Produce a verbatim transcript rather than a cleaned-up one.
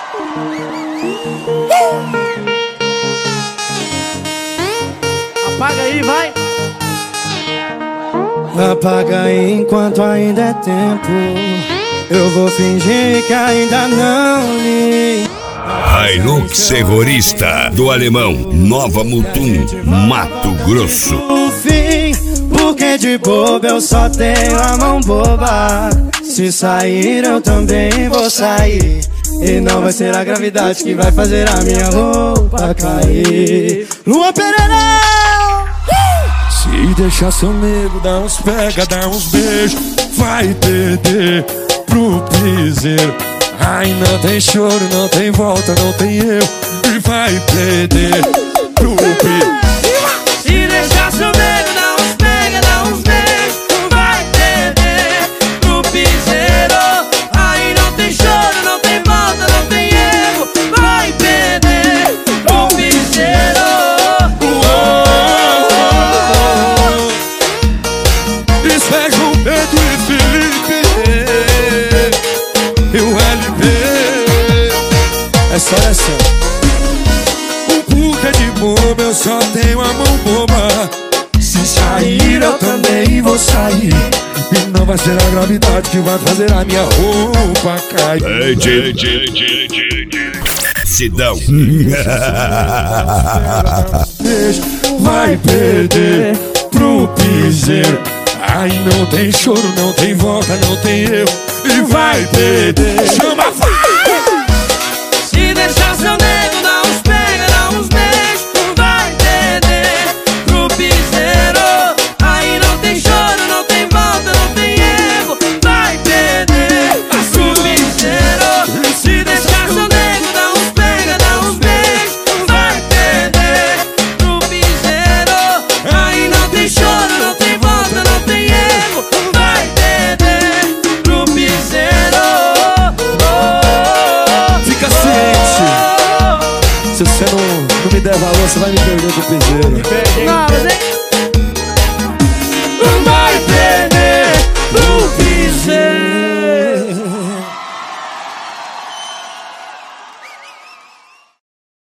Apaga aí, vai. Apaga aí enquanto ainda é tempo. Eu vou fingir que ainda não li. Hilux Terrorista do Alemão, Nova Mutum, Mato Grosso. No fim, porque de boba eu só tenho a mão boba. Se sair eu também vou sair. E não vai ser a gravidade que vai fazer a minha roupa cair. Lua Pereira! Se deixar seu nego, dá uns pega, dá uns beijos, vai perder pro piseiro. Ai, não tem choro, não tem volta, não tem eu, e vai perder pro piseiro. Se deixar seu nego, dá uns pega, dá uns beijos, vai perder pro piseiro. Aí não tem choro, não tem volta, não tem erro, vai perder pro piseiro. Isso é João Pedro e Felipe, e o L P. É só essa. O porque de boba eu só tenho a mão boba. Se sair eu também vou sair. E não vai ser a gravidade que vai fazer a minha roupa cair. Sidão. Vai perder pro piseiro. Ai, não tem choro, não tem volta, não tem erro, e vai perder. Chama, vai! Se deixar seu nego, dá uns pega, dá uns beijos, vai perder pro piseiro. Aí não tem choro, não tem volta, não tem erro, vai perder pro piseiro. Se deixar seu nego, dá uns pega, dá uns beijos, vai perder pro piseiro. Aí não tem choro, não tem volta, não tem erro, vai perder pro piseiro. Fica ciente. Se você não, não me der valor, você vai me perder pro piseiro. Não, mas é...